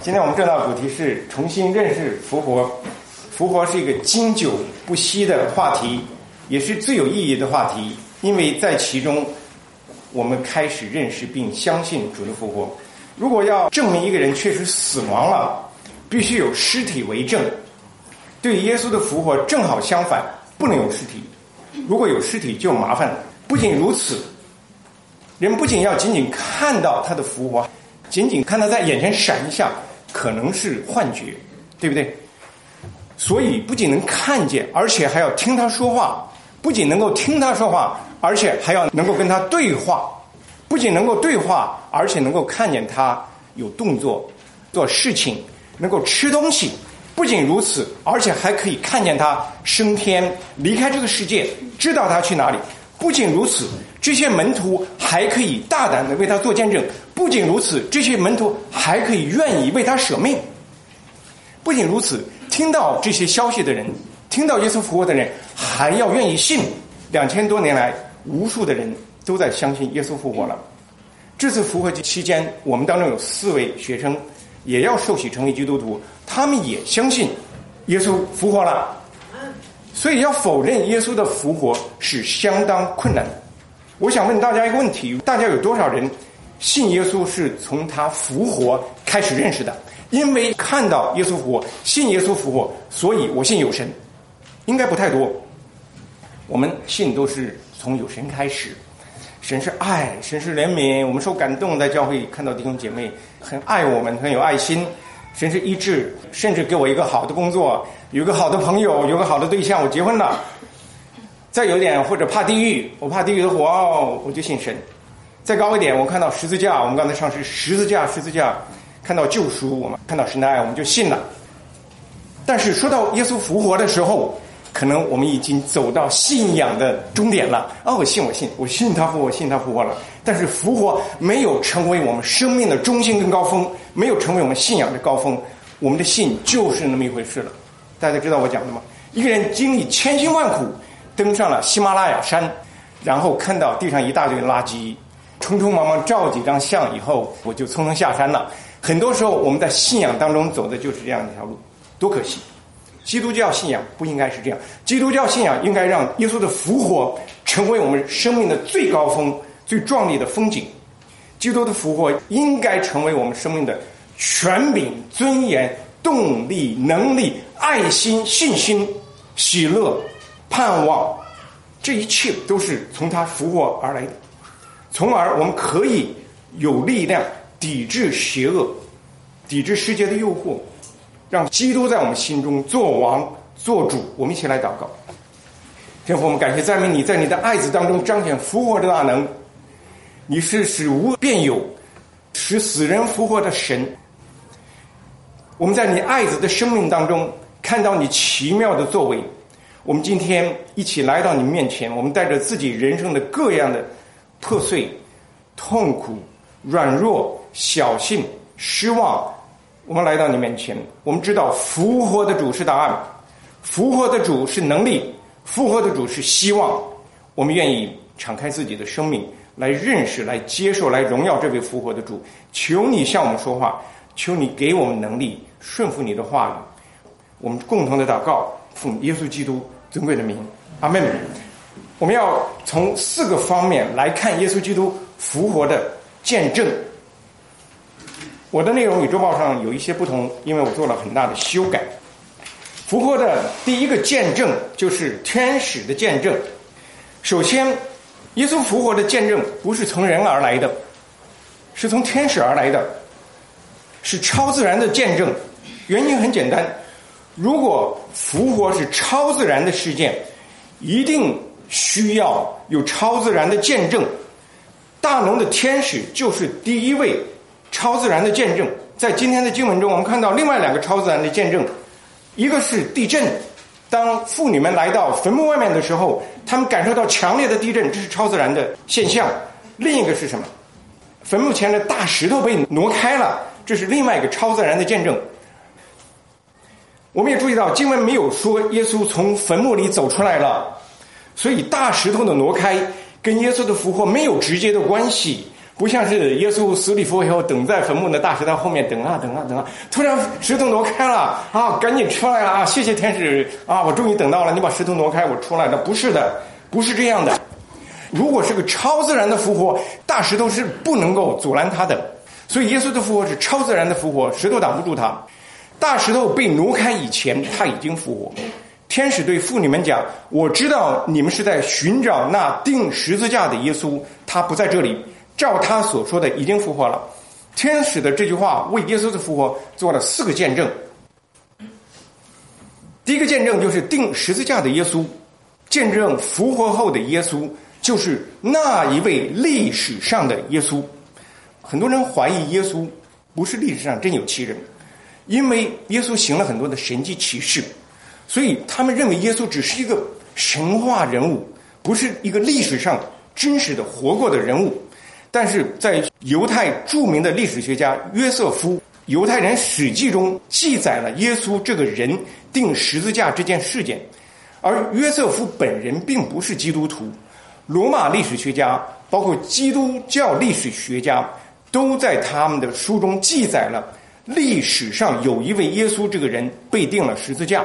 今天我们正道主题是重新认识复活。复活是一个经久不息的话题，也是最有意义的话题，因为在其中我们开始认识并相信主的复活。如果要证明一个人确实死亡了，必须有尸体为证。对于耶稣的复活正好相反，不能有尸体，如果有尸体就麻烦了。不仅如此，人不仅要仅仅看到他的复活，仅仅看他在眼前闪一下可能是幻觉，对不对？所以不仅能看见，而且还要听他说话。不仅能够听他说话，而且还要能够跟他对话。不仅能够对话，而且能够看见他有动作做事情，能够吃东西。不仅如此，而且还可以看见他升天离开这个世界，知道他去哪里。不仅如此，这些门徒还可以大胆地为他做见证。不仅如此，这些门徒还可以愿意为他舍命。不仅如此，听到这些消息的人，听到耶稣复活的人，还要愿意信。2000多年来，无数的人都在相信耶稣复活了。这次复活节期间，我们当中有4位学生也要受洗成为基督徒，他们也相信耶稣复活了。所以要否认耶稣的复活是相当困难的。我想问大家一个问题，大家有多少人信耶稣是从他复活开始认识的？因为看到耶稣复活，信耶稣复活，所以我信有神。应该不太多。我们信都是从有神开始。神是爱，神是怜悯，我们受感动，在教会看到弟兄姐妹很爱我们，很有爱心。神是医治，甚至给我一个好的工作，有个好的朋友，有个好的对象，我结婚了。再有一点，或者怕地狱，我怕地狱的火，我就信神。再高一点，我看到十字架，我们刚才上是十字架，看到救赎，我们看到神的爱，我们就信了。但是说到耶稣复活的时候，可能我们已经走到信仰的终点了。我信他复活，信他复活了。但是复活没有成为我们生命的中心跟高峰，没有成为我们信仰的高峰，我们的信就是那么一回事了。大家知道我讲的吗？一个人经历千辛万苦登上了喜马拉雅山，然后看到地上一大堆垃圾，匆匆忙忙照几张相以后，我就匆匆下山了。很多时候我们在信仰当中走的就是这样一条路，多可惜。基督教信仰不应该是这样，基督教信仰应该让耶稣的复活成为我们生命的最高峰、最壮丽的风景。基督的复活应该成为我们生命的权柄、尊严、动力、能力、爱心、信心、喜乐、盼望，这一切都是从他复活而来的，从而我们可以有力量抵制邪恶，抵制世界的诱惑，让基督在我们心中做王做主。我们一起来祷告。天父，我们感谢赞美你，在你的爱子当中彰显复活的大能。你是使无变有，使死人复活的神。我们在你爱子的生命当中看到你奇妙的作为。我们今天一起来到你面前，我们带着自己人生的各样的破碎、痛苦、软弱、小信、失望，我们来到你面前。我们知道复活的主是答案，复活的主是能力，复活的主是希望。我们愿意敞开自己的生命来认识、来接受、来荣耀这位复活的主。求你向我们说话，求你给我们能力顺服你的话语。我们共同的祷告，奉耶稣基督尊贵的名，阿们。我们要从4个方面来看耶稣基督复活的见证。我的内容与周报上有一些不同，因为我做了很大的修改。复活的第一个见证就是天使的见证。首先，耶稣复活的见证不是从人而来的，是从天使而来的，是超自然的见证。原因很简单，如果复活是超自然的事件，一定需要有超自然的见证。大能的天使就是第一位超自然的见证。在今天的经文中，我们看到另外2个超自然的见证，一个是地震。当妇女们来到坟墓外面的时候，他们感受到强烈的地震，这是超自然的现象。另一个是什么？坟墓前的大石头被挪开了，这是另外一个超自然的见证。我们也注意到经文没有说耶稣从坟墓里走出来了，所以大石头的挪开跟耶稣的复活没有直接的关系， 不像是耶稣死里复活以后，等在坟墓的大石头后面等啊等啊等啊，突然石头挪开了啊，赶紧出来了啊！谢谢天使啊，我终于等到了，你把石头挪开，我出来了。不是的，不是这样的。如果是个超自然的复活，大石头是不能够阻拦他的。所以耶稣的复活是超自然的复活，石头挡不住他。大石头被挪开以前，他已经复活。天使对妇女们讲：“我知道你们是在寻找那钉十字架的耶稣，他不在这里。照他所说的，已经复活了。”天使的这句话为耶稣的复活做了4个见证。第一个见证就是钉十字架的耶稣，见证复活后的耶稣就是那一位历史上的耶稣。很多人怀疑耶稣不是历史上真有其人，因为耶稣行了很多的神迹奇事，所以他们认为耶稣只是一个神话人物，不是一个历史上真实的活过的人物。但是在犹太著名的历史学家约瑟夫《犹太人史记》中记载了耶稣这个人钉十字架这件事件，而约瑟夫本人并不是基督徒。罗马历史学家包括基督教历史学家都在他们的书中记载了历史上有一位耶稣这个人被钉了十字架。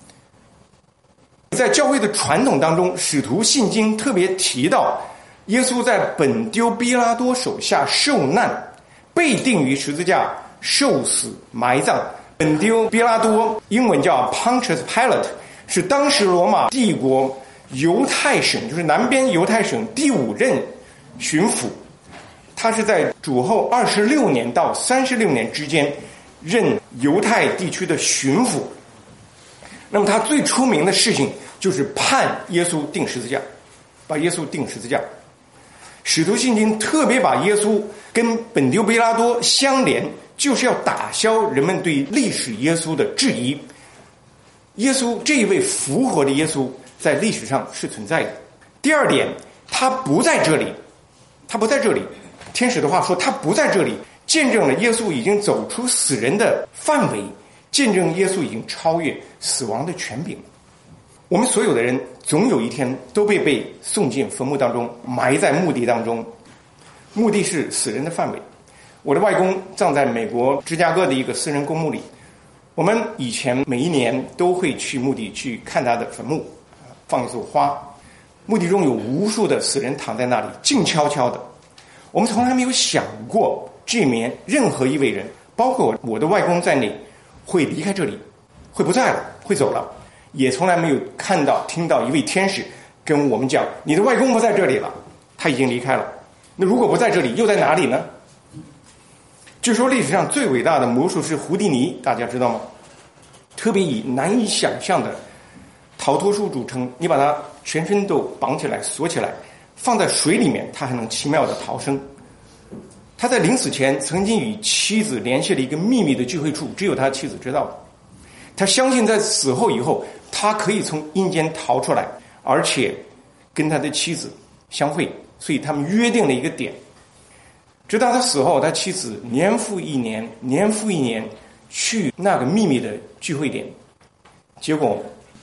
在教会的传统当中，使徒信经特别提到耶稣在本丢比拉多手下受难，被钉于十字架，受死埋葬。本丢比拉多英文叫 Pontius Pilate， 是当时罗马帝国犹太省，就是南边犹太省第5任巡抚。他是在主后26年到36年之间任犹太地区的巡抚。那么他最出名的事情就是判耶稣钉十字架，把耶稣钉十字架。使徒信经特别把耶稣跟本丢比拉多相连，就是要打消人们对历史耶稣的质疑。耶稣这一位复活的耶稣在历史上是存在的。第二点，他不在这里，他不在这里。天使的话说他不在这里，见证了耶稣已经走出死人的范围，见证耶稣已经超越死亡的权柄。我们所有的人总有一天都被送进坟墓当中，埋在墓地当中。墓地是死人的范围。我的外公葬在美国芝加哥的一个私人公墓里，我们以前每一年都会去墓地去看他的坟墓，放一束花。墓地中有无数的死人躺在那里，静悄悄的。我们从来没有想过这里面任何一位人，包括我的外公在内，会离开这里，会不在了，会走了。也从来没有看到听到一位天使跟我们讲，你的外公不在这里了，他已经离开了。那如果不在这里，又在哪里呢？据说历史上最伟大的魔术师胡迪尼，大家知道吗？特别以难以想象的逃脱术著称，你把他全身都绑起来锁起来，放在水里面，他还能奇妙的逃生。他在临死前曾经与妻子联系了一个秘密的聚会处，只有他妻子知道的。他相信在死后以后，他可以从阴间逃出来，而且跟他的妻子相会，所以他们约定了一个点。直到他死后，他妻子年复一年去那个秘密的聚会点，结果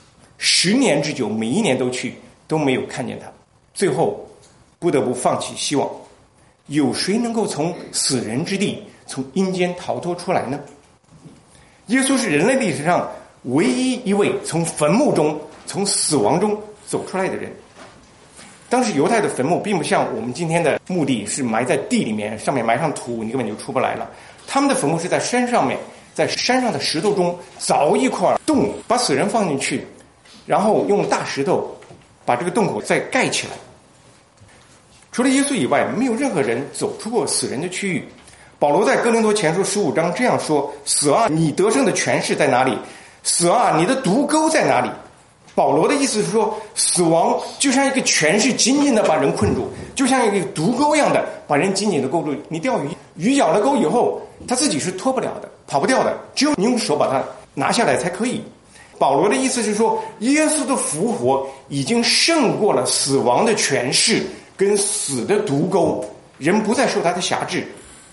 10年之久，每一年都去，都没有看见他，最后不得不放弃希望。有谁能够从死人之地，从阴间逃脱出来呢？耶稣是人类历史上唯一一位从坟墓中、从死亡中走出来的人。当时犹太的坟墓并不像我们今天的墓地是埋在地里面，上面埋上土，你根本就出不来了。他们的坟墓是在山上面，在山上的石头中凿一块洞，把死人放进去，然后用大石头把这个洞口再盖起来。除了耶稣以外，没有任何人走出过死人的区域。保罗在哥林多前书15章这样说：死啊，你得胜的权势在哪里？死啊，你的毒钩在哪里？保罗的意思是说，死亡就像一个权势紧紧的把人困住，就像一个毒钩一样的把人紧紧的勾住。你钓鱼，鱼咬了钩以后，他自己是脱不了的，跑不掉的，只有你用手把它拿下来才可以。保罗的意思是说，耶稣的复活已经胜过了死亡的权势跟死的毒钩，人不再受他的辖制。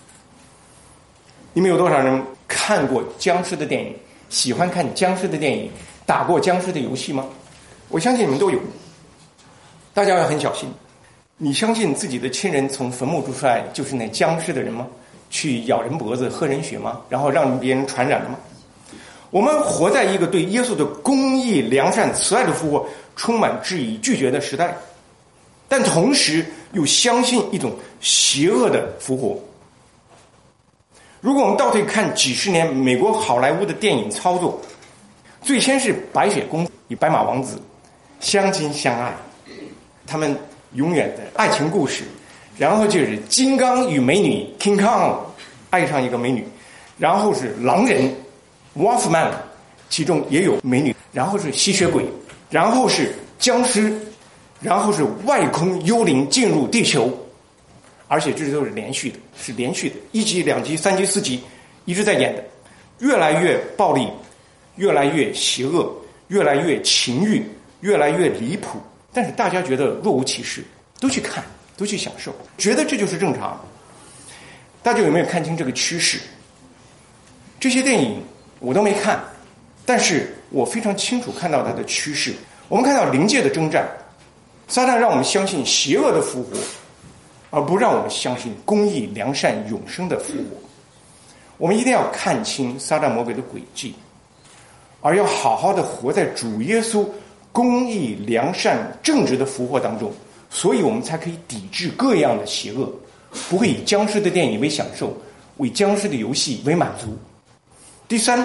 你们有多少人看过僵尸的电影？喜欢看僵尸的电影？打过僵尸的游戏吗？我相信你们都有。大家要很小心， 你相信自己的亲人从坟墓中出来就是那僵尸的人吗？去咬人脖子喝人血吗？然后让别人传染了吗？我们活在一个对耶稣的公义、良善、慈爱的复活充满质疑、拒绝的时代，但同时又相信一种邪恶的复活。如果我们倒退看几十年美国好莱坞的电影操作，最先是白雪公主与白马王子相亲相爱，他们永远的爱情故事，然后就是金刚与美女 King Kong 爱上一个美女，然后是狼人 Wolfman 其中也有美女，然后是吸血鬼，然后是僵尸，然后是外空幽灵进入地球，而且这都是连续的，1集2集3集4集一直在演的，越来越暴力，越来越邪恶，越来越情欲，越来越离谱，但是大家觉得若无其事，都去看，都去享受，觉得这就是正常。大家有没有看清这个趋势？这些电影我都没看，但是我非常清楚看到它的趋势。我们看到灵界的征战，撒旦让我们相信邪恶的复活，而不让我们相信公义、良善、永生的复活。我们一定要看清撒旦魔鬼的诡计，而要好好的活在主耶稣公义、良善、正直的复活当中，所以我们才可以抵制各样的邪恶，不会以僵尸的电影为享受，为僵尸的游戏为满足。第三，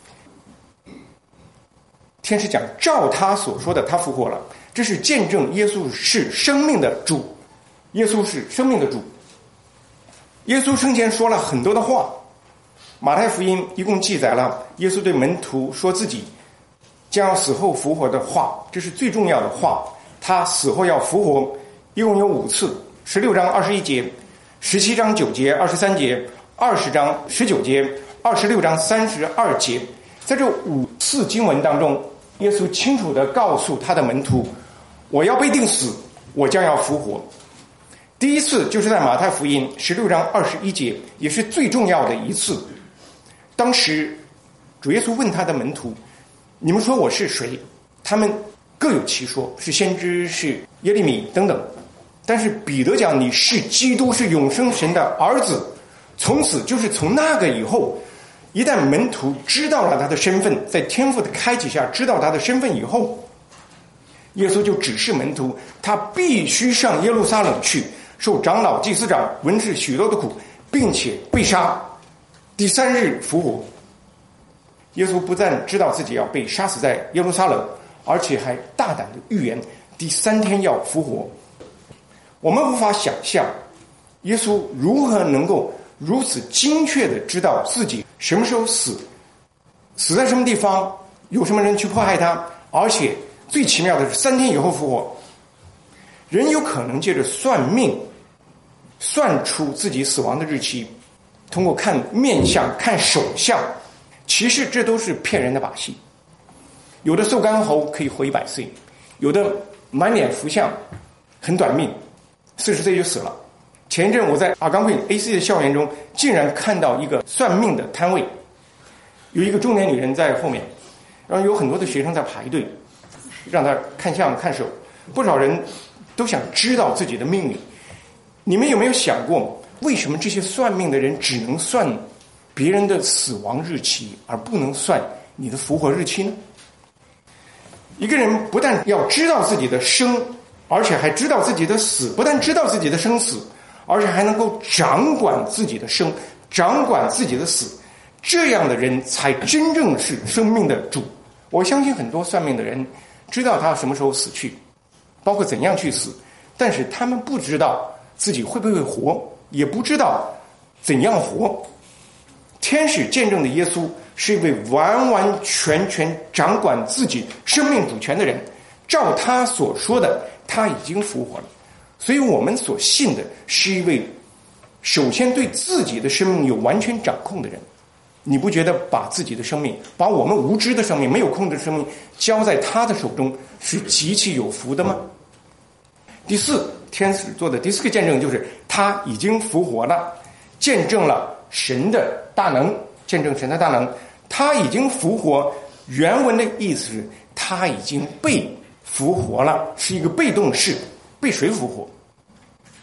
天使讲照他所说的他复活了，这是见证耶稣是生命的主，耶稣是生命的主。耶稣生前说了很多的话，马太福音一共记载了耶稣对门徒说自己将要死后复活的话，这是最重要的话。他死后要复活一共有5次，16章21节，17章9节23节，20章19节，26章32节。在这5次经文当中，耶稣清楚地告诉他的门徒，我要被钉死，我将要复活。第一次就是在马太福音16章21节，也是最重要的一次。当时主耶稣问他的门徒，你们说我是谁？他们各有其说，是先知，是耶利米等等。但是彼得讲，你是基督，是永生神的儿子。从此就是从那个以后，一旦门徒知道了他的身份，在天父的开启下知道他的身份以后，耶稣就指示门徒，他必须上耶路撒冷去，受长老祭司长文士许多的苦，并且被杀，第3日复活。耶稣不但知道自己要被杀死在耶路撒冷，而且还大胆的预言第3天要复活。我们无法想象耶稣如何能够如此精确的知道自己什么时候死，死在什么地方，有什么人去迫害他，而且最奇妙的是3天以后复活。人有可能借着算命算出自己死亡的日期，通过看面相、看手相，其实这都是骗人的把戏。有的瘦干猴可以活100岁，有的满脸福相很短命，40岁就死了。前一阵我在阿冈会 AC 的校园中，竟然看到一个算命的摊位，有一个中年女人在后面，然后有很多的学生在排队，让她看相看手，不少人都想知道自己的命运。你们有没有想过，为什么这些算命的人只能算别人的死亡日期，而不能算你的复活日期呢？一个人不但要知道自己的生，而且还知道自己的死，不但知道自己的生死，而且还能够掌管自己的生，掌管自己的死，这样的人才真正是生命的主。我相信很多算命的人知道他什么时候死去，包括怎样去死，但是他们不知道自己会不会活，也不知道怎样活。天使见证的耶稣是一位完完全全掌管自己生命主权的人，照他所说的，他已经复活了。所以我们所信的是一位首先对自己的生命有完全掌控的人。你不觉得把自己的生命，把我们无知的生命、没有控制的生命交在他的手中是极其有福的吗？第四，天使做的第4个见证就是他已经复活了，见证了神的大能，见证神的大能。他已经复活，原文的意思是他已经被复活了，是一个被动式。被谁复活？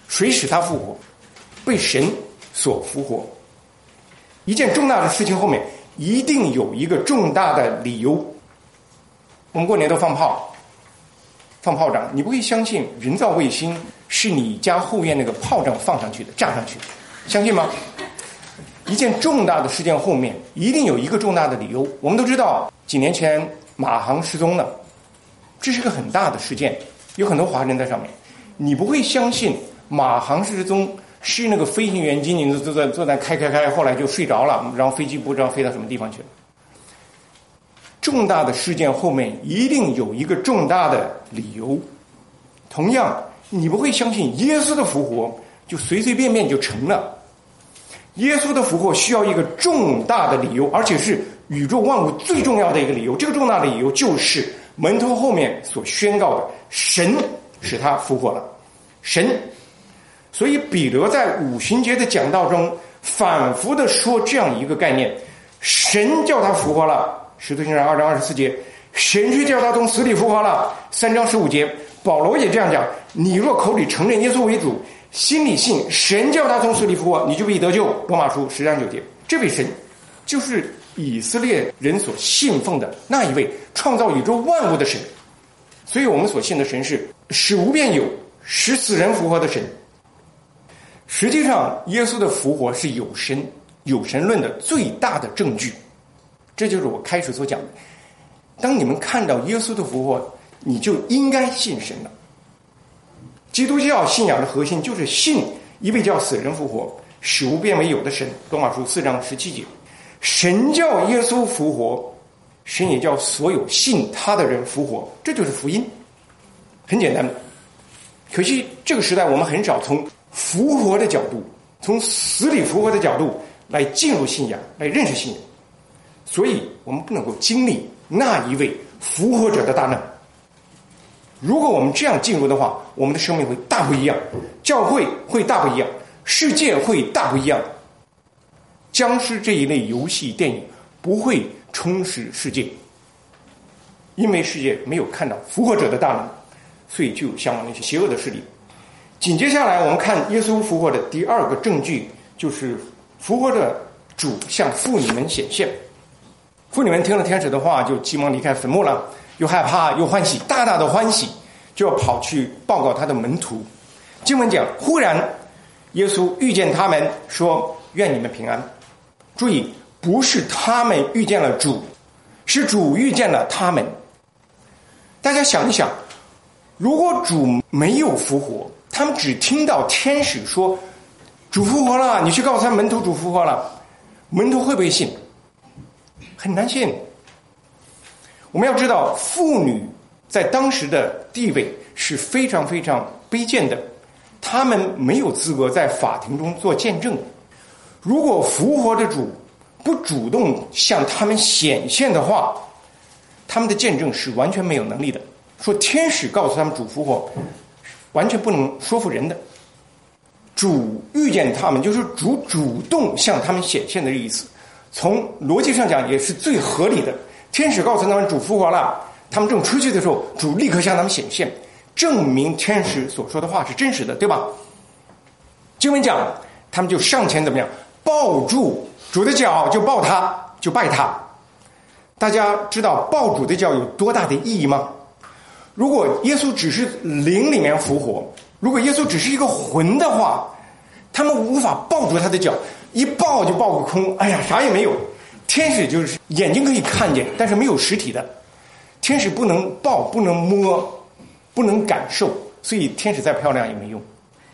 谁使他复活？被神所复活。一件重大的事情后面一定有一个重大的理由。我们过年都放炮，放炮仗，你不会相信人造卫星是你家后院那个炮仗放上去的，架上去的，相信吗？一件重大的事件后面一定有一个重大的理由。我们都知道几年前马航失踪了，这是个很大的事件，有很多华人在上面。你不会相信马航失踪是那个飞行员仅仅坐在开，后来就睡着了，然后飞机不知道飞到什么地方去了。重大的事件后面一定有一个重大的理由。同样，你不会相信耶稣的复活就随随便便就成了。耶稣的复活需要一个重大的理由，而且是宇宙万物最重要的一个理由。这个重大的理由就是门徒后面所宣告的，神使他复活了。神。所以彼得在五旬节的讲道中反复的说这样一个概念，神叫他复活了，使徒行传2章24节，神却叫他从死里复活了，3章15节，保罗也这样讲，你若口里承认耶稣为主，心里信神叫他从死里复活，你就必得救，罗马书10章9节。这位神就是以色列人所信奉的那一位创造宇宙万物的神。所以我们所信的神是使无变有，使死人复活的神。实际上耶稣的复活是有神论的最大的证据。这就是我开始所讲的，当你们看到耶稣的复活，你就应该信神了。基督教信仰的核心就是信一位叫死人复活，使无变为有的神，罗马书4章17节。神叫耶稣复活，神也叫所有信他的人复活，这就是福音，很简单的。可惜这个时代我们很少从复活的角度，从死里复活的角度来进入信仰，来认识信仰，所以我们不能够经历那一位复活者的大能。如果我们这样进入的话，我们的生命会大不一样，教会会大不一样，世界会大不一样。僵尸这一类游戏电影不会充实世界，因为世界没有看到复活者的大能，所以就有相关的一些邪恶的势力。紧接下来我们看耶稣复活的第二个证据，就是复活的主向妇女们显现。妇女们听了天使的话，就急忙离开坟墓了，又害怕又欢喜，大大的欢喜，就要跑去报告他的门徒。经文讲，忽然耶稣遇见他们，说愿你们平安。注意，不是他们遇见了主，是主遇见了他们。大家想一想，如果主没有复活，他们只听到天使说主复活了，你去告诉他门徒主复活了，门徒会不会信？很难信。我们要知道，妇女在当时的地位是非常非常卑贱的，她们没有资格在法庭中做见证。如果复活的主不主动向他们显现的话，他们的见证是完全没有能力的。说天使告诉他们主复活，完全不能说服人的。主遇见他们，就是主主动向他们显现的意思。从逻辑上讲也是最合理的。天使告诉他们主复活了，他们正出去的时候，主立刻向他们显现，证明天使所说的话是真实的，对吧？经文讲，他们就上前怎么样，抱住主的脚，就抱他，就拜他。大家知道抱主的脚有多大的意义吗？如果耶稣只是灵里面复活，如果耶稣只是一个魂的话，他们无法抱住他的脚，一抱就抱个空，哎呀，啥也没有。天使就是眼睛可以看见，但是没有实体的，天使不能抱，不能摸，不能感受，所以天使再漂亮也没用。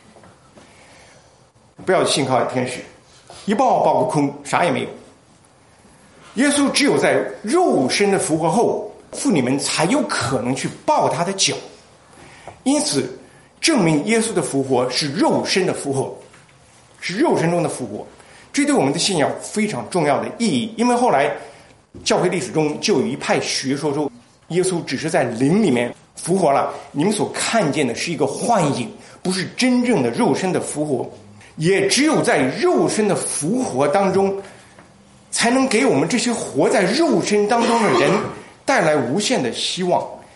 不要信靠天使，一抱抱个空，啥也没有。耶稣只有在肉身的复活后，妇女们才有可能去抱他的脚，因此证明耶稣的复活是肉身的复活，是肉身中的复活。这对我们的信仰非常重要的意义，因为后来教会历史中就有一派学说说，耶稣只是在灵里面复活了，你们所看见的是一个幻影，不是真正的肉身的复活。也只有在肉身的复活当中，才能给我们这些活在肉身当中的人带来无限的希望，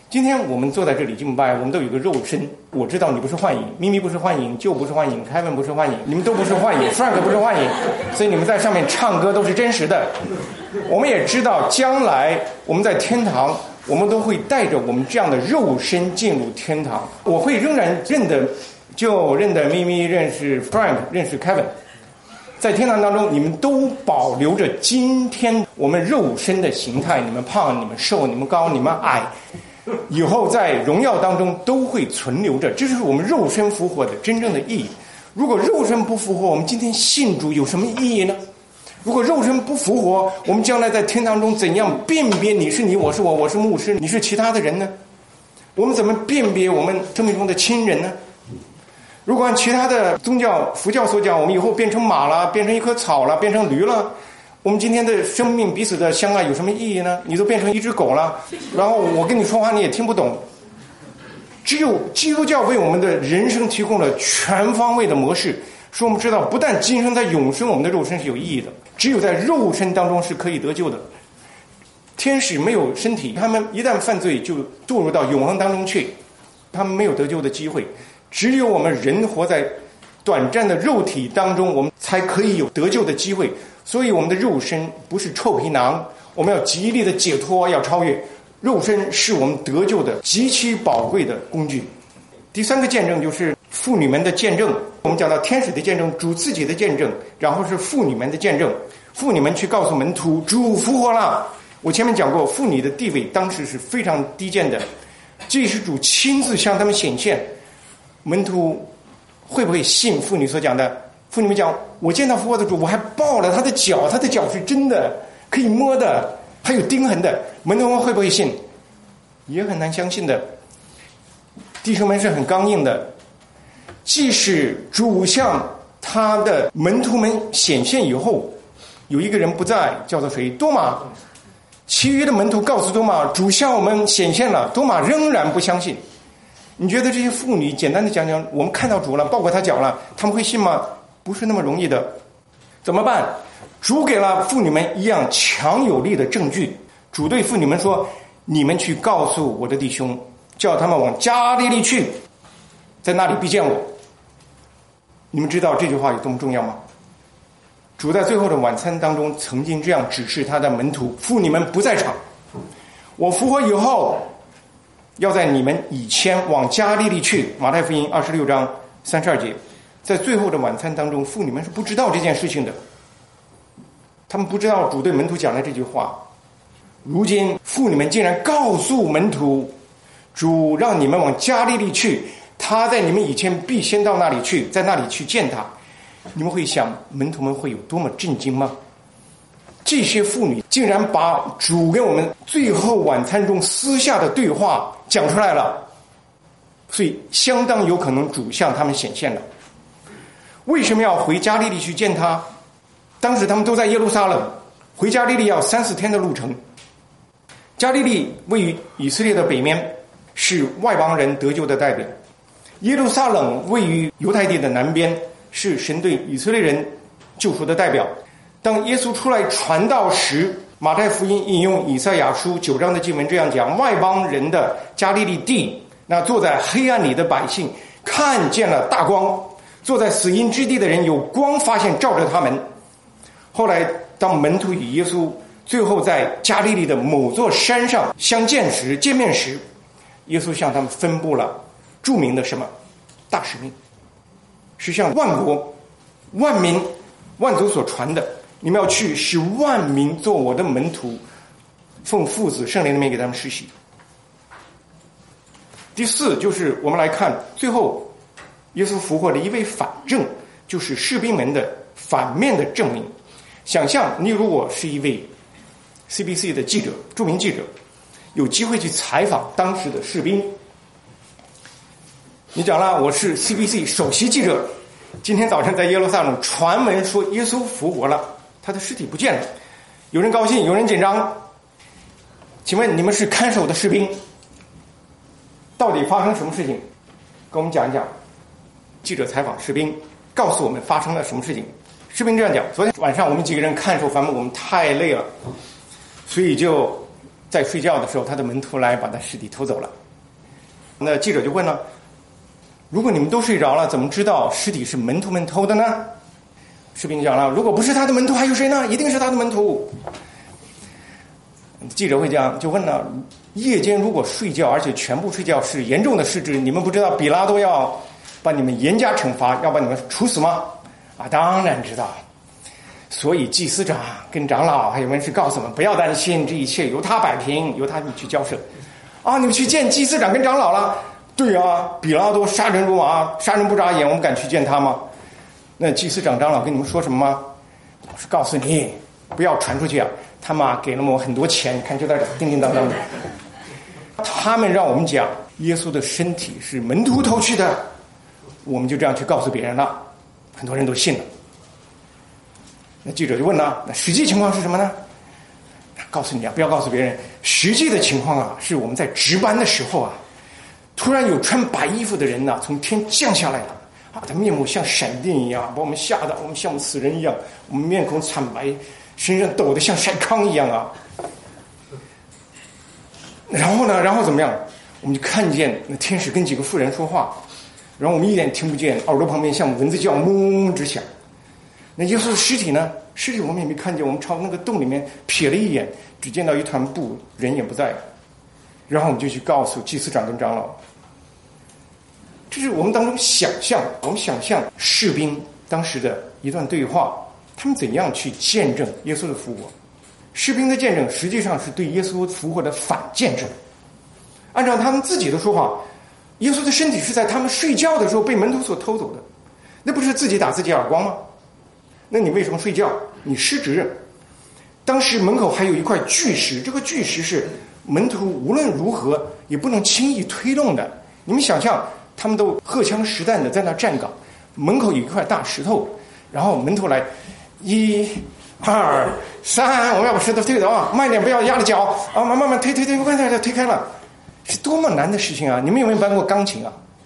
今天我们坐在这里敬拜，我们都有个肉身。我知道你不是幻影，咪咪不是幻影，就不是幻影，凯文不是幻影，你们都不是幻影，Frank不是幻影，所以你们在上面唱歌都是真实的。我们也知道将来我们在天堂，我们都会带着我们这样的肉身进入天堂。我会仍然认得咪咪，认识 Frank， 认识 Kevin。在天堂当中，你们都保留着今天我们肉身的形态，你们胖，你们瘦，你们高，你们矮，以后在荣耀当中都会存留着。这是我们肉身复活的真正的意义。如果肉身不复活，我们今天信主有什么意义呢？如果肉身不复活，我们将来在天堂中怎样辨别你是你，我是我是牧师，你是其他的人呢？我们怎么辨别我们生命中的亲人呢？如果按其他的宗教佛教所讲，我们以后变成马了，变成一棵草了，变成驴了，我们今天的生命彼此的相爱有什么意义呢？你都变成一只狗了，然后我跟你说话你也听不懂。只有基督教为我们的人生提供了全方位的模式，使我们知道不但今生在永生我们的肉身是有意义的，只有在肉身当中是可以得救的。天使没有身体，他们一旦犯罪就堕入到永恒当中去，他们没有得救的机会。只有我们人活在短暂的肉体当中，我们才可以有得救的机会。所以我们的肉身不是臭皮囊，我们要极力的解脱，要超越。肉身是我们得救的极其宝贵的工具。第三个见证就是妇女们的见证。我们讲到天使的见证，主自己的见证，然后是妇女们的见证。妇女们去告诉门徒，主复活了。我前面讲过，妇女的地位当时是非常低贱的，这是主亲自向他们显现。门徒会不会信妇女所讲的？妇女们讲，我见到复活的主，我还抱了他的脚，他的脚是真的，可以摸的，还有钉痕的。门徒们会不会信？也很难相信的。弟兄们是很刚硬的，即使主向他的门徒们显现以后，有一个人不在，叫做谁？多马。其余的门徒告诉多马，主向我们显现了，多马仍然不相信。你觉得这些妇女简单的讲讲，我们看到主了，抱过他脚了，他们会信吗？不是那么容易的。怎么办？主给了妇女们一样强有力的证据。主对妇女们说，你们去告诉我的弟兄，叫他们往加利利去，在那里必见我。你们知道这句话有多么重要吗？主在最后的晚餐当中曾经这样指示他的门徒，妇女们不在场，我复活以后要在你们以前往加利利去。马太福音26章32节。在最后的晚餐当中，妇女们是不知道这件事情的，他们不知道主对门徒讲的这句话。如今妇女们竟然告诉门徒，主让你们往加利利去，他在你们以前必先到那里去，在那里去见他。你们会想，门徒们会有多么震惊吗？这些妇女竟然把主跟我们最后晚餐中私下的对话讲出来了，所以相当有可能主向他们显现了。为什么要回加利利去见他？当时他们都在耶路撒冷，回加利利要3-4天的路程。加利利位于以色列的北面，是外邦人得救的代表。耶路撒冷位于犹太地的南边，是神对以色列人救赎的代表。当耶稣出来传道时，马太福音引用以赛亚书9章的经文这样讲，外邦人的加利利地，那坐在黑暗里的百姓看见了大光，坐在死荫之地的人有光发现照着他们。后来当门徒与耶稣最后在加利利的某座山上见面时，耶稣向他们分布了著名的什么大使命，是向万国万民万族所传的。你们要去使万民做我的门徒，奉父子圣灵的名给他们施洗。第四，就是我们来看最后耶稣复活的一位反证，就是士兵们的反面的证明。想象你如果是一位 CBC 的记者，著名记者，有机会去采访当时的士兵，你讲了，我是 CBC 首席记者，今天早晨在耶路撒冷传闻说耶稣复活了，他的尸体不见了，有人高兴，有人紧张。请问你们是看守的士兵，到底发生什么事情？跟我们讲一讲。记者采访士兵，告诉我们发生了什么事情。士兵这样讲，昨天晚上我们几个人看守房门，我们太累了，所以就在睡觉的时候，他的门徒来把他尸体偷走了。 那记者就问了，如果你们都睡着了，怎么知道尸体是门徒们偷的呢？士兵讲了，如果不是他的门徒还有谁呢？一定是他的门徒。记者会讲，就问了，夜间如果睡觉，而且全部睡觉是严重的失职，你们不知道比拉多要把你们严加惩罚，要把你们处死吗？当然知道。所以祭司长跟长老还有文士告诉我们，不要担心，这一切由他摆平，由他们去交涉。你们去见祭司长跟长老了？对啊，比拉多杀人如麻，杀人不眨眼，我们敢去见他吗？那祭司长长老跟你们说什么吗？我是告诉你，不要传出去啊！他们给了我很多钱，你看就在这叮叮当当的。他们让我们讲耶稣的身体是门徒偷去的，我们就这样去告诉别人了，很多人都信了。那记者就问了，那实际情况是什么呢？告诉你不要告诉别人，实际的情况是我们在值班的时候突然有穿白衣服的人从天降下来了。他面目像闪电一样，把我们吓得我们像死人一样，我们面孔惨白，身上抖得像筛糠一样然后怎么样？我们就看见那天使跟几个妇人说话，然后我们一点听不见，耳朵旁边像蚊子叫，嗡直响。那耶稣的尸体呢？尸体我们也没看见，我们朝那个洞里面瞥了一眼，只见到一团布，人也不在。然后我们就去告诉祭司长跟长老。这是我们当中我们想象士兵当时的一段对话，他们怎样去见证耶稣的复活。士兵的见证实际上是对耶稣复活的反见证。按照他们自己的说法，耶稣的身体是在他们睡觉的时候被门徒所偷走的，那不是自己打自己耳光吗？那你为什么睡觉？你失职。当时门口还有一块巨石，这个巨石是门徒无论如何也不能轻易推动的。你们想象，他们都荷枪实弹的在那站岗，门口有一块大石头，然后门徒来1、2、3，我们要把石头推倒慢点，不要压着脚慢慢推，快点推开了。是多么难的事情啊！你们有没有搬过钢琴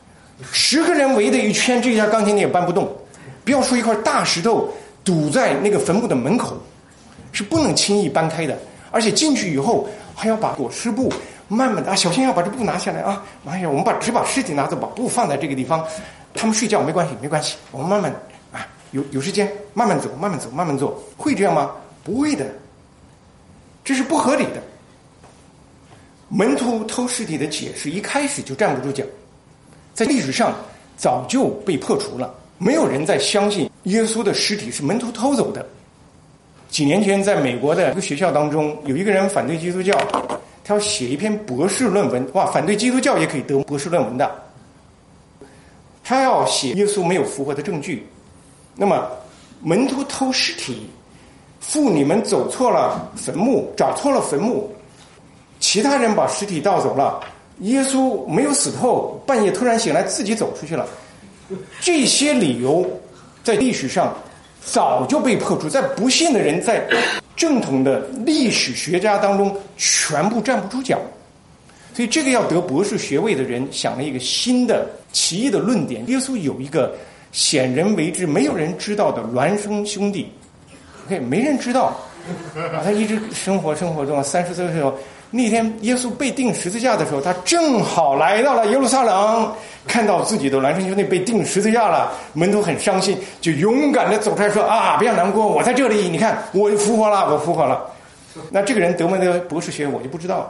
10个人围着一圈，这架钢琴你也搬不动，不要说一块大石头堵在那个坟墓的门口，是不能轻易搬开的。而且进去以后还要把裹尸布慢慢的小心要把这布拿下来马上我们只把尸体拿走，把布放在这个地方。他们睡觉没关系，我们慢慢有时间慢慢走，会这样吗？不会的，这是不合理的。门徒偷尸体的解释一开始就站不住脚，在历史上早就被破除了，没有人再相信耶稣的尸体是门徒偷走的。几年前在美国的一个学校当中，有一个人反对基督教，他要写一篇博士论文。反对基督教也可以得博士论文的。他要写耶稣没有复活的证据。那么门徒偷尸体，妇女们走错了坟墓，找错了坟墓，其他人把尸体盗走了，耶稣没有死透，半夜突然醒来自己走出去了。这些理由在历史上早就被破除，在不信的人，在正统的历史学家当中全部站不住脚。所以这个要得博士学位的人想了一个新的奇异的论点，耶稣有一个鲜人为之没有人知道的孪生兄弟没人知道他一直生活中30岁的时候，那天耶稣被钉十字架的时候，他正好来到了耶路撒冷，看到自己的孪生兄弟被钉十字架了，门徒很伤心，就勇敢地走出来说不要难过，我在这里，你看我复活了。那这个人得没得博士学位我就不知道。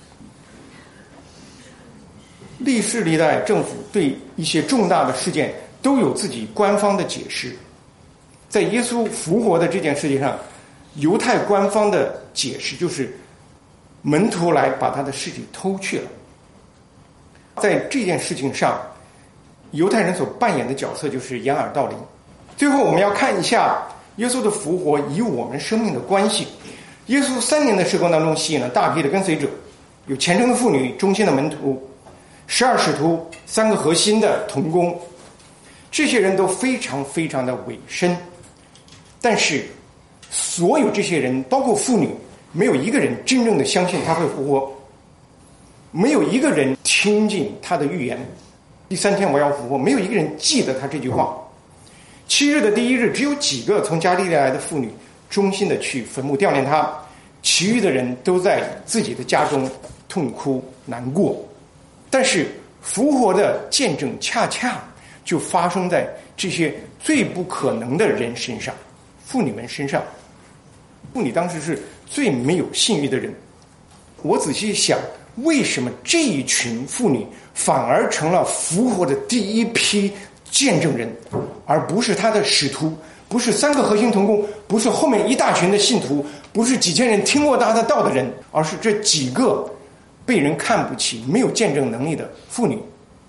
历世历代政府对一些重大的事件都有自己官方的解释。在耶稣复活的这件事情上，犹太官方的解释就是门徒来把他的尸体偷去了。在这件事情上，犹太人所扮演的角色就是掩耳盗铃。最后我们要看一下耶稣的复活与我们生命的关系。耶稣3年的事工当中吸引了大批的跟随者，有虔诚的妇女、忠心的门徒、12使徒、3个核心的同工，这些人都非常非常的委身。但是所有这些人包括妇女，没有一个人真正的相信他会复活，没有一个人听进他的预言第3天我要复活，没有一个人记得他这句话。7日的第1日，只有几个从加利利来的妇女忠心的去坟墓悼念他，其余的人都在自己的家中痛哭难过。但是复活的见证恰恰就发生在这些最不可能的人身上，妇女们身上。妇女当时是最没有信誉的人。我仔细想，为什么这一群妇女反而成了复活的第一批见证人，而不是他的使徒，不是3个核心同工，不是后面一大群的信徒，不是几千人听过他的道的人，而是这几个被人看不起、没有见证能力的妇女。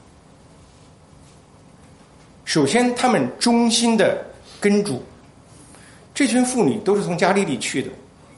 首先，他们忠心的跟主。这群妇女都是从加利利去的，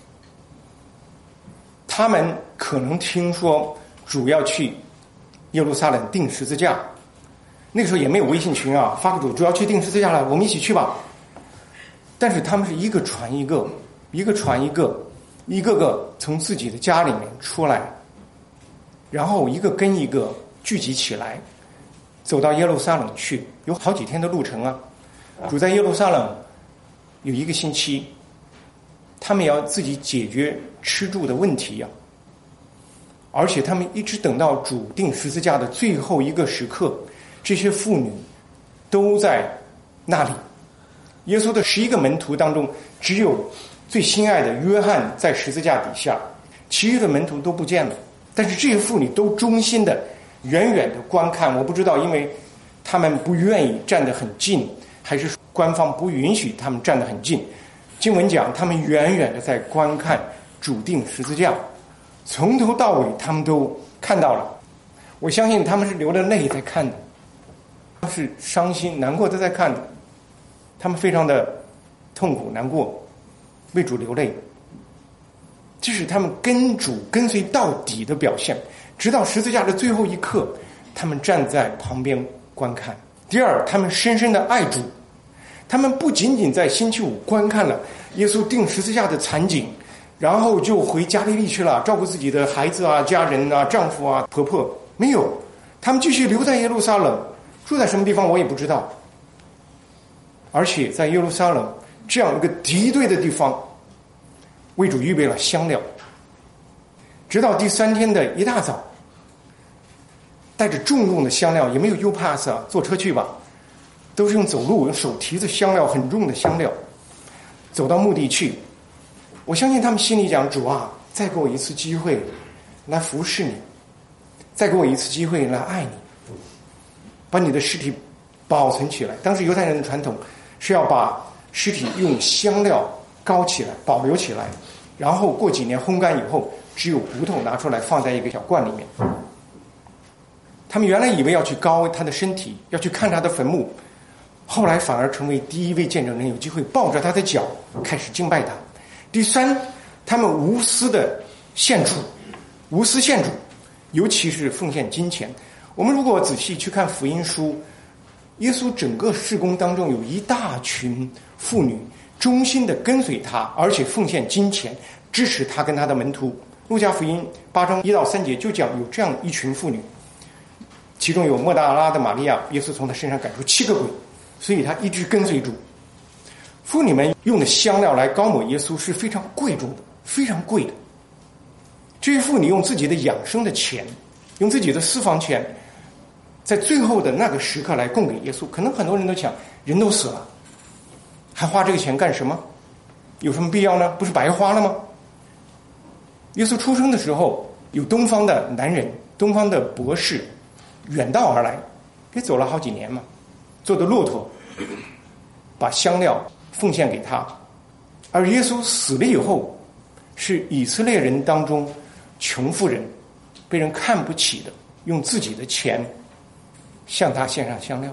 他们可能听说主要去耶路撒冷钉十字架，那个时候也没有微信群啊，发个主要去钉十字架了，我们一起去吧。但是他们是一个传一个，一个传一个，一个个从自己的家里面出来，然后一个跟一个聚集起来，走到耶路撒冷去，有好几天的路程啊。主在耶路撒冷有1个星期，他们要自己解决吃住的问题呀，而且他们一直等到主钉十字架的最后一个时刻，这些妇女都在那里。耶稣的11个门徒当中，只有最心爱的约翰在十字架底下，其余的门徒都不见了。但是这些妇女都忠心的远远的观看，我不知道因为他们不愿意站得很近，还是官方不允许他们站得很近。经文讲他们远远的在观看主钉十字架，从头到尾他们都看到了。我相信他们是流着泪在看的，是伤心难过的在看的，他们非常的痛苦难过，为主流泪。这是他们跟主跟随到底的表现，直到十字架的最后一刻，他们站在旁边观看。第二，他们深深的爱主，他们不仅仅在星期五观看了耶稣钉十字架的惨景，然后就回加利利去了，照顾自己的孩子啊、家人啊、丈夫啊、婆婆，没有，他们继续留在耶路撒冷，住在什么地方我也不知道。而且在耶路撒冷这样一个敌对的地方，为主预备了香料，直到第3天的一大早，带着重重的香料，也没有 U-Pass 啊，坐车去吧，都是用走路，用手提着香料，很重的香料，走到墓地去。我相信他们心里讲，主啊，再给我一次机会来服侍你，再给我一次机会来爱你，把你的尸体保存起来。当时犹太人的传统是要把尸体用香料膏起来，保留起来，然后过几年烘干以后，只有骨头拿出来放在一个小罐里面。他们原来以为要去膏他的身体，要去看他的坟墓，后来反而成为第一位见证人，有机会抱着他的脚开始敬拜他。第三，他们无私的献主，无私献主，尤其是奉献金钱。我们如果仔细去看福音书，耶稣整个事工当中有一大群妇女忠心的跟随他，而且奉献金钱支持他跟他的门徒。路加福音8章1到3节就讲有这样一群妇女，其中有莫大拉的玛利亚，耶稣从她身上赶出7个鬼，所以她一直跟随主。妇女们用的香料来膏抹耶稣是非常贵重的，非常贵的。这些妇女用自己的养生的钱，用自己的私房钱，在最后的那个时刻来供给耶稣。可能很多人都想，人都死了，还花这个钱干什么？有什么必要呢？不是白花了吗？耶稣出生的时候，有东方的男人，东方的博士远道而来，也走了好几年嘛，坐的骆驼，把香料奉献给他。而耶稣死了以后，是以色列人当中穷妇人，被人看不起的，用自己的钱向他献上香料。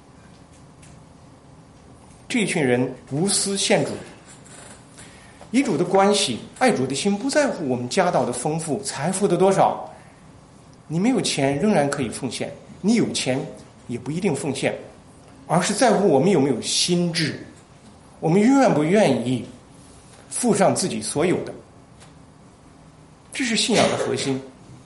这一群人无私献主，与主的关系，爱主的心不在乎我们家道的丰富，财富的多少。你没有钱仍然可以奉献，你有钱也不一定奉献，而是在乎我们有没有心智，我们愿不愿意付上自己所有的。这是信仰的核心。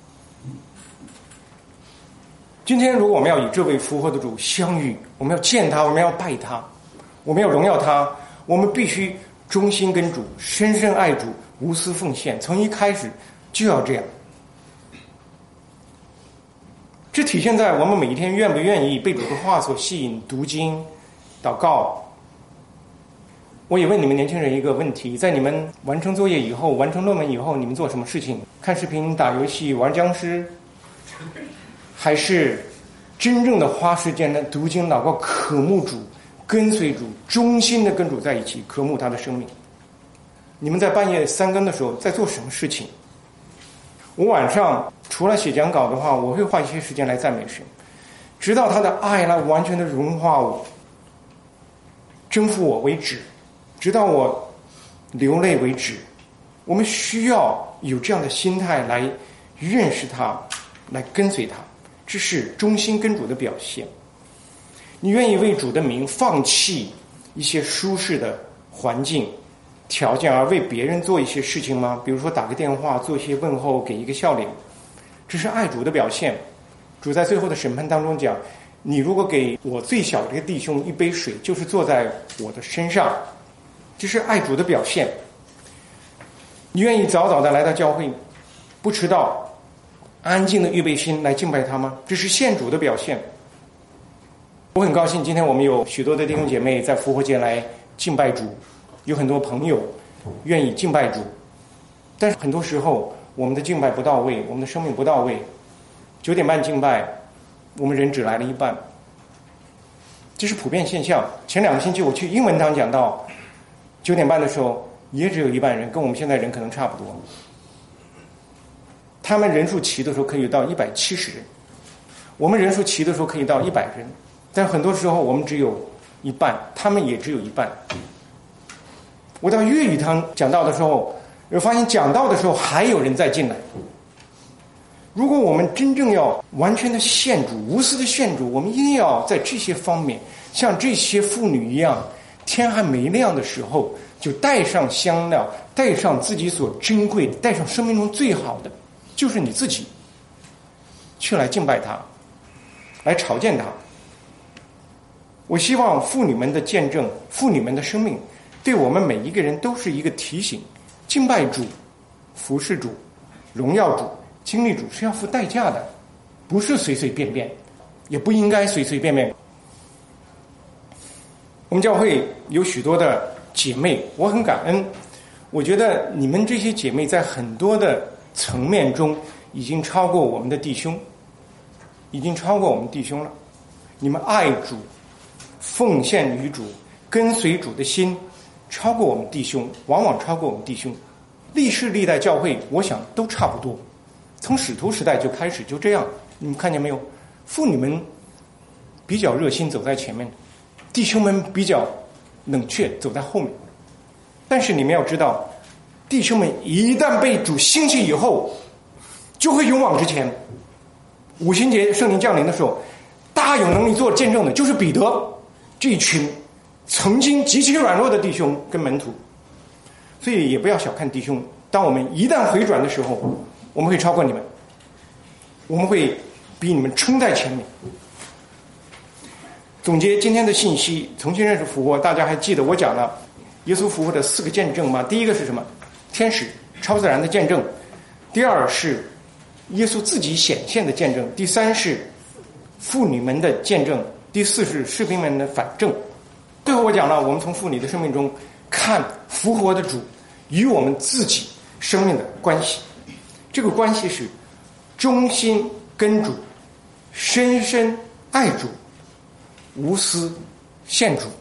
今天如果我们要与这位复活的主相遇，我们要见他，我们要拜他，我们要荣耀他，我们必须忠心跟主，深深爱主，无私奉献，从一开始就要这样。 这体现在我们每一天愿不愿意被主的话所吸引，读经、祷告。我也问你们年轻人一个问题，在你们完成作业以后，完成论文以后，你们做什么事情？看视频、打游戏、玩僵尸，还是真正的花时间的读经祷告，渴慕主，跟随主，忠心的跟主在一起，渴慕他的生命？你们在半夜三更的时候在做什么事情？我晚上除了写讲稿的话，我会花一些时间来赞美神，直到他的爱来完全的融化我，征服我为止，直到我流泪为止。我们需要有这样的心态来认识他，来跟随他，这是忠心跟主的表现。你愿意为主的名放弃一些舒适的环境条件，而为别人做一些事情吗？比如说打个电话，做一些问候，给一个笑脸，这是爱主的表现。主在最后的审判当中讲，你如果给我最小的一个弟兄一杯水，就是坐在我的身上，这是爱主的表现。你愿意早早的来到教会，不迟到，安静的预备心来敬拜他吗？这是献主的表现。我很高兴今天我们有许多的弟兄姐妹在复活节来敬拜主，有很多朋友愿意敬拜主，但是很多时候我们的敬拜不到位，我们的生命不到位。9点半敬拜，我们人只来了一半，这是普遍现象。前2个星期我去英文堂讲到9点半的时候，也只有一半人，跟我们现在人可能差不多。他们人数齐的时候可以到170人，我们人数齐的时候可以到100人，但很多时候我们只有一半，他们也只有一半。我到粤语堂讲道的时候，我发现讲道的时候还有人再进来。如果我们真正要完全的献主，无私的献主，我们一定要在这些方面像这些妇女一样，天还没亮的时候就带上香料，带上自己所珍贵的，带上生命中最好的，就是你自己，去来敬拜他，来朝见他。我希望妇女们的见证，妇女们的生命，对我们每一个人都是一个提醒。敬拜主，服侍主，荣耀主，经历主是要付代价的，不是随随便便，也不应该随随便便。我们教会有许多的姐妹，我很感恩，我觉得你们这些姐妹在很多的层面中已经超过我们的弟兄，已经超过我们弟兄了。你们爱主，奉献于主，跟随主的心超过我们弟兄，往往超过我们弟兄。历世历代教会我想都差不多，从使徒时代就开始就这样。你们看见没有？妇女们比较热心走在前面，弟兄们比较冷却走在后面。但是你们要知道，弟兄们一旦被主兴起以后，就会勇往直前。五旬节圣灵降临的时候，大有能力做见证的就是彼得这一群曾经极其软弱的弟兄跟门徒。所以也不要小看弟兄，当我们一旦回转的时候，我们会超过你们，我们会比你们冲在前面。总结今天的信息，重新认识复活，大家还记得我讲了耶稣复活的4个见证吗？第一个是什么？天使超自然的见证。第二是耶稣自己显现的见证。第三是妇女们的见证。第四是士兵们的反证。最后我讲了，我们从妇女的生命中看复活的主与我们自己生命的关系。这个关系是忠心跟主，深深爱主，无私献主。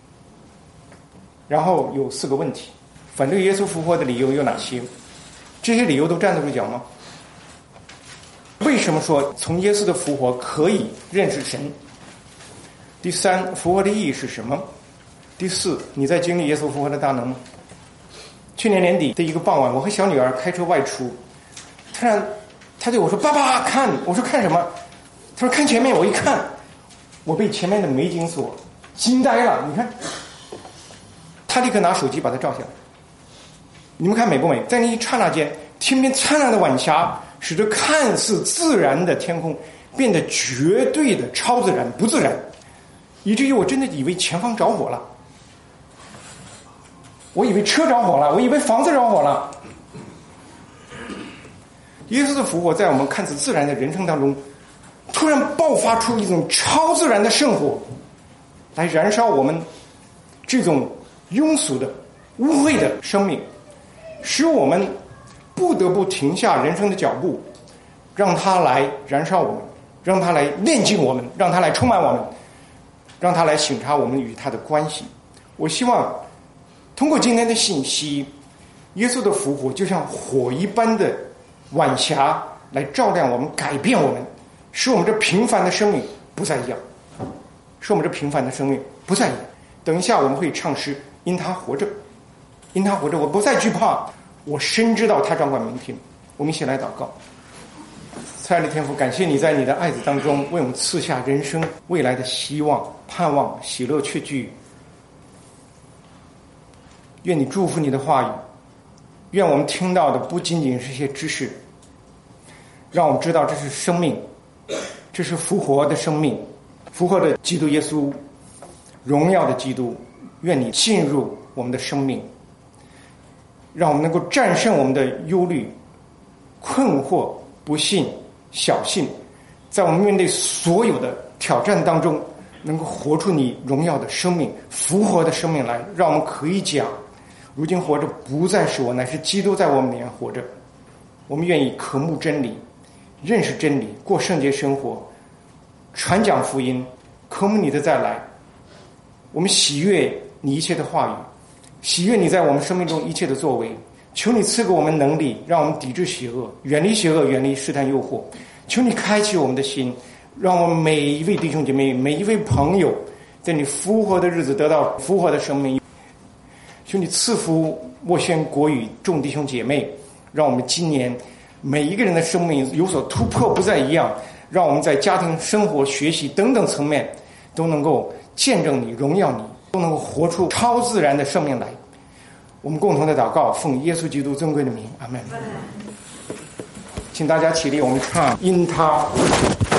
然后有4个问题，反对耶稣复活的理由有哪些？这些理由都站得住脚吗？为什么说从耶稣的复活可以认识神？第3，复活的意义是什么？第4，你在经历耶稣复活的大能吗？去年年底的一个傍晚，我和小女儿开车外出，突然她对我说：“爸爸，看！”我说：“看什么？”她说：“看前面。”我一看，我被前面的美景所惊呆了。你看，她立刻拿手机把它照下来。你们看美不美？在那一刹那间，天边灿烂的晚霞使得看似自然的天空变得绝对的超自然、不自然，以至于我真的以为前方着火了，我以为车着火了，我以为房子着火了。耶稣的复活在我们看似自然的人生当中， 突然爆发出一种超自然的圣火，来燃烧我们这种庸俗的污秽的生命，使我们不得不停下人生的脚步，让它来燃烧我们，让它来炼净我们，让它来充满我们，让它来省察我们与它的关系。我希望通过今天的信息，耶稣的复活就像火一般的晚霞来照亮我们，改变我们，使我们这平凡的生命不再一样，使我们这平凡的生命不再一样。等一下我们会唱诗，因他活着，因他活着，我不再惧怕，我深知道他掌管明天。我们一起来祷告。亲爱的天父，感谢你在你的爱子当中为我们赐下人生未来的希望、盼望、喜乐、确据。愿你祝福你的话语，愿我们听到的不仅仅是一些知识，让我们知道这是生命，这是复活的生命，复活的基督耶稣，荣耀的基督。愿你进入我们的生命，让我们能够战胜我们的忧虑、困惑、不信、小信，在我们面对所有的挑战当中，能够活出你荣耀的生命、复活的生命来，让我们可以讲，如今活着不再是我，乃是基督在我们里面活着。我们愿意渴慕真理，认识真理，过圣洁生活，传讲福音，渴慕你的再来。我们喜悦你一切的话语，喜悦你在我们生命中一切的作为。求你赐给我们能力，让我们抵制邪恶，远离邪恶，远离试探诱惑。求你开启我们的心，让我们每一位弟兄姐妹，每一位朋友，在你复活的日子得到复活的生命。求你赐福沃宣国语众弟兄姐妹，让我们今年每一个人的生命有所突破，不再一样，让我们在家庭、生活、学习等等层面都能够见证你、荣耀你，都能够活出超自然的生命来。我们共同的祷告，奉耶稣基督尊贵的名，阿们。请大家起立，我们唱因他活着。